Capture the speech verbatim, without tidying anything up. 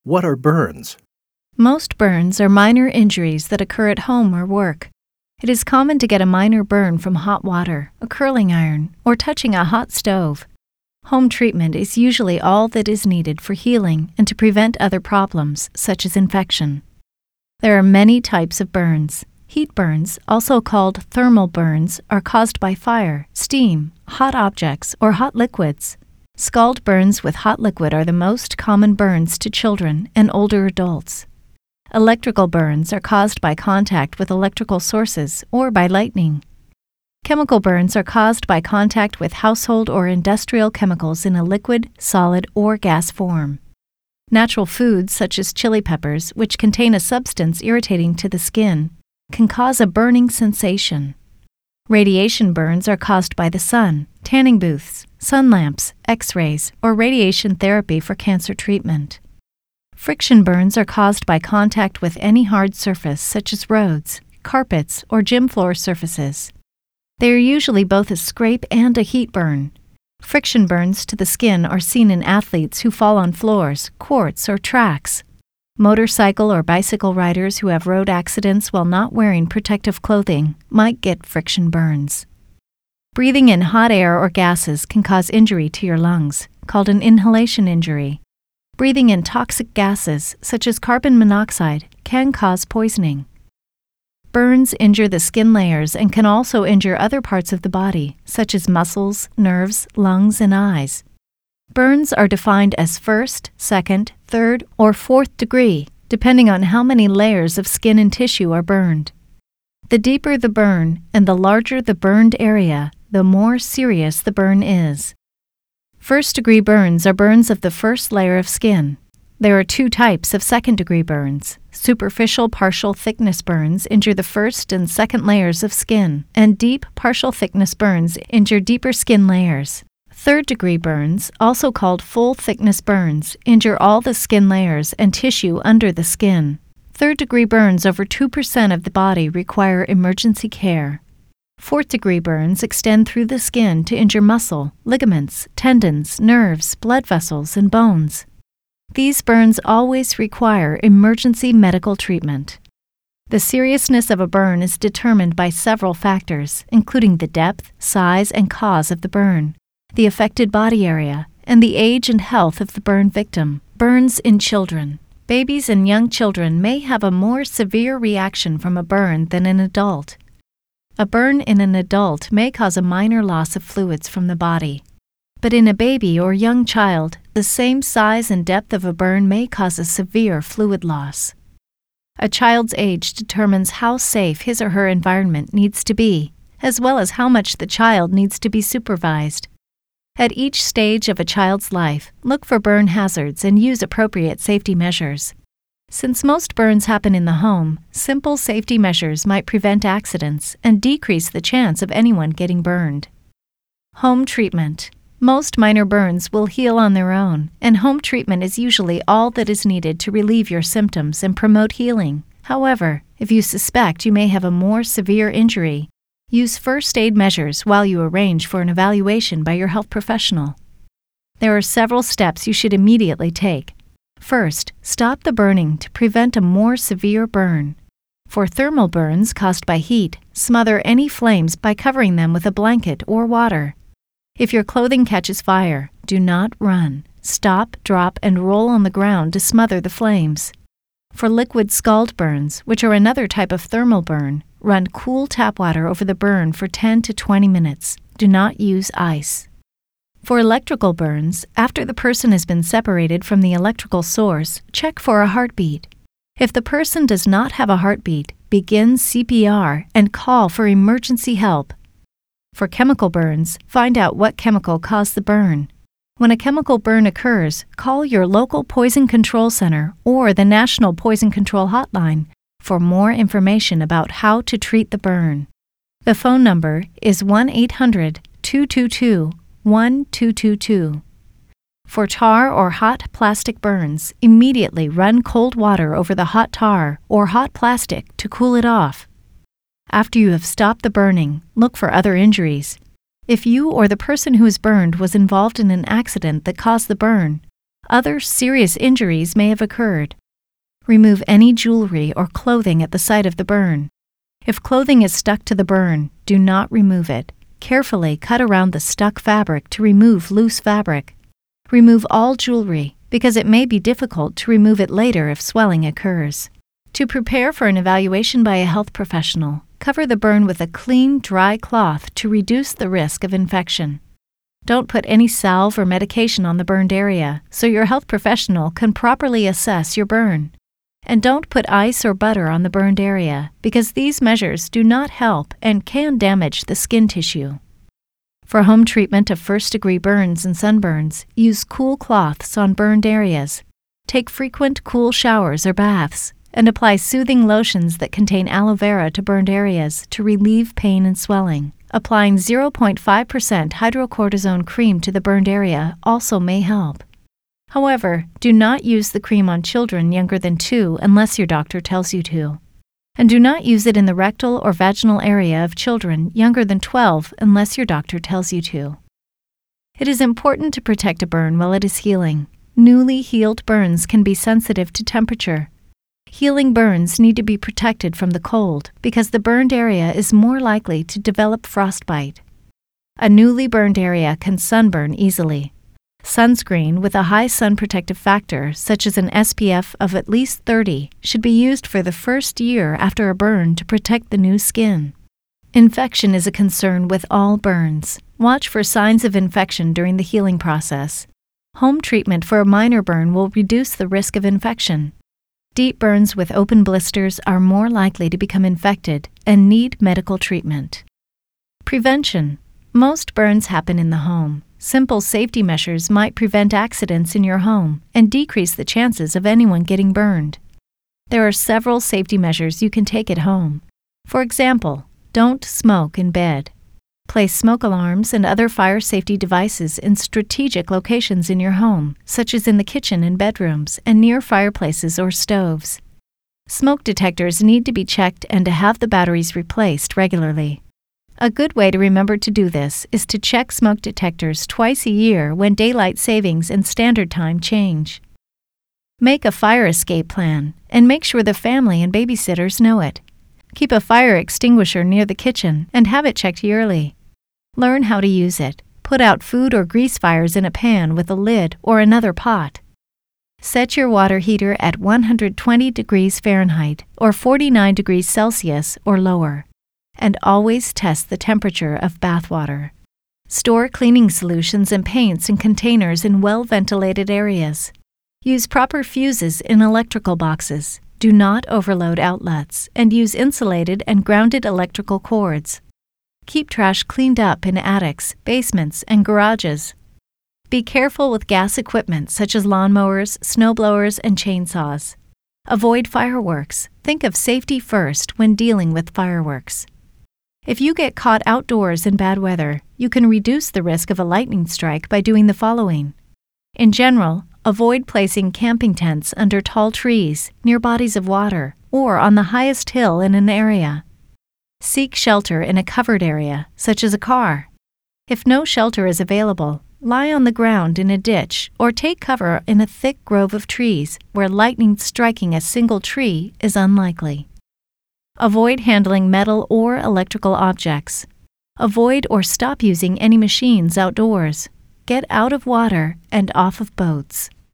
What are burns? Most burns are minor injuries that occur at home or work. It is common to get a minor burn from hot water, a curling iron, or touching a hot stove. Home treatment is usually all that is needed for healing and to prevent other problems, such as infection. There are many types of burns. Heat burns, also called thermal burns, are caused by fire, steam, hot objects, or hot liquids. Scald burns with hot liquid are the most common burns to children and older adults. Electrical burns are caused by contact with electrical sources or by lightning. Chemical burns are caused by contact with household or industrial chemicals in a liquid, solid, or gas form. Natural foods such as chili peppers, which contain a substance irritating to the skin, can cause a burning sensation. Radiation burns are caused by the sun, tanning booths, sun lamps, X-rays, or radiation therapy for cancer treatment. Friction burns are caused by contact with any hard surface such as roads, carpets, or gym floor surfaces. They are usually both a scrape and a heat burn. Friction burns to the skin are seen in athletes who fall on floors, courts, or tracks. Motorcycle or bicycle riders who have road accidents while not wearing protective clothing might get friction burns. Breathing in hot air or gases can cause injury to your lungs, called an inhalation injury. Breathing in toxic gases, such as carbon monoxide, can cause poisoning. Burns injure the skin layers and can also injure other parts of the body, such as muscles, nerves, lungs, and eyes. Burns are defined as first, second, third, or fourth degree, depending on how many layers of skin and tissue are burned. The deeper the burn and the larger the burned area, the more serious the burn is. First-degree burns are burns of the first layer of skin. There are two types of second-degree burns. Superficial partial thickness burns injure the first and second layers of skin, and deep partial thickness burns injure deeper skin layers. Third-degree burns, also called full-thickness burns, injure all the skin layers and tissue under the skin. Third-degree burns over two percent of the body require emergency care. Fourth-degree burns extend through the skin to injure muscle, ligaments, tendons, nerves, blood vessels, and bones. These burns always require emergency medical treatment. The seriousness of a burn is determined by several factors, including the depth, size, and cause of the burn, the affected body area, and the age and health of the burn victim. Burns in children. Babies and young children may have a more severe reaction from a burn than an adult. A burn in an adult may cause a minor loss of fluids from the body. But in a baby or young child, the same size and depth of a burn may cause a severe fluid loss. A child's age determines how safe his or her environment needs to be, as well as how much the child needs to be supervised. At each stage of a child's life, look for burn hazards and use appropriate safety measures. Since most burns happen in the home, simple safety measures might prevent accidents and decrease the chance of anyone getting burned. Home treatment. Most minor burns will heal on their own, and home treatment is usually all that is needed to relieve your symptoms and promote healing. However, if you suspect you may have a more severe injury, use first aid measures while you arrange for an evaluation by your health professional. There are several steps you should immediately take. First, stop the burning to prevent a more severe burn. For thermal burns caused by heat, smother any flames by covering them with a blanket or water. If your clothing catches fire, do not run. Stop, drop, and roll on the ground to smother the flames. For liquid scald burns, which are another type of thermal burn, run cool tap water over the burn for ten to twenty minutes. Do not use ice. For electrical burns, after the person has been separated from the electrical source, check for a heartbeat. If the person does not have a heartbeat, begin C P R and call for emergency help. For chemical burns, find out what chemical caused the burn. When a chemical burn occurs, call your local poison control center or the National Poison Control Hotline for more information about how to treat the burn. The phone number is one eight hundred, two two two, one two two two. For tar or hot plastic burns, immediately run cold water over the hot tar or hot plastic to cool it off. After you have stopped the burning, look for other injuries. If you or the person who is burned was involved in an accident that caused the burn, Other serious injuries may have occurred. Remove any jewelry or clothing at the site of the burn. If clothing is stuck to the burn, do not remove it. Carefully cut around the stuck fabric to remove loose fabric. Remove all jewelry, because it may be difficult to remove it later if swelling occurs. To prepare for an evaluation by a health professional, cover the burn with a clean, dry cloth to reduce the risk of infection. Don't put any salve or medication on the burned area so your health professional can properly assess your burn. And don't put ice or butter on the burned area because these measures do not help and can damage the skin tissue. For home treatment of first-degree burns and sunburns, use cool cloths on burned areas. Take frequent cool showers or baths, and apply soothing lotions that contain aloe vera to burned areas to relieve pain and swelling. Applying zero point five percent hydrocortisone cream to the burned area also may help. However, do not use the cream on children younger than two unless your doctor tells you to. And do not use it in the rectal or vaginal area of children younger than twelve unless your doctor tells you to. It is important to protect a burn while it is healing. Newly healed burns can be sensitive to temperature. Healing burns need to be protected from the cold because the burned area is more likely to develop frostbite. A newly burned area can sunburn easily. Sunscreen with a high sun protective factor, such as an S P F of at least thirty, should be used for the first year after a burn to protect the new skin. Infection is a concern with all burns. Watch for signs of infection during the healing process. Home treatment for a minor burn will reduce the risk of infection. Deep burns with open blisters are more likely to become infected and need medical treatment. Prevention. Most burns happen in the home. Simple safety measures might prevent accidents in your home and decrease the chances of anyone getting burned. There are several safety measures you can take at home. For example, don't smoke in bed. Place smoke alarms and other fire safety devices in strategic locations in your home, such as in the kitchen and bedrooms and near fireplaces or stoves. Smoke detectors need to be checked and to have the batteries replaced regularly. A good way to remember to do this is to check smoke detectors twice a year when daylight savings and standard time change. Make a fire escape plan and make sure the family and babysitters know it. Keep a fire extinguisher near the kitchen and have it checked yearly. Learn how to use it. Put out food or grease fires in a pan with a lid or another pot. Set your water heater at one hundred twenty degrees Fahrenheit or forty-nine degrees Celsius or lower. And always test the temperature of bath water. Store cleaning solutions and paints in containers in well-ventilated areas. Use proper fuses in electrical boxes. Do not overload outlets, and use insulated and grounded electrical cords. Keep trash cleaned up in attics, basements, and garages. Be careful with gas equipment such as lawnmowers, snowblowers, and chainsaws. Avoid fireworks. Think of safety first when dealing with fireworks. If you get caught outdoors in bad weather, you can reduce the risk of a lightning strike by doing the following. In general, avoid placing camping tents under tall trees, near bodies of water, or on the highest hill in an area. Seek shelter in a covered area, such as a car. If no shelter is available, lie on the ground in a ditch or take cover in a thick grove of trees where lightning striking a single tree is unlikely. Avoid handling metal or electrical objects. Avoid or stop using any machines outdoors. Get out of water and off of boats.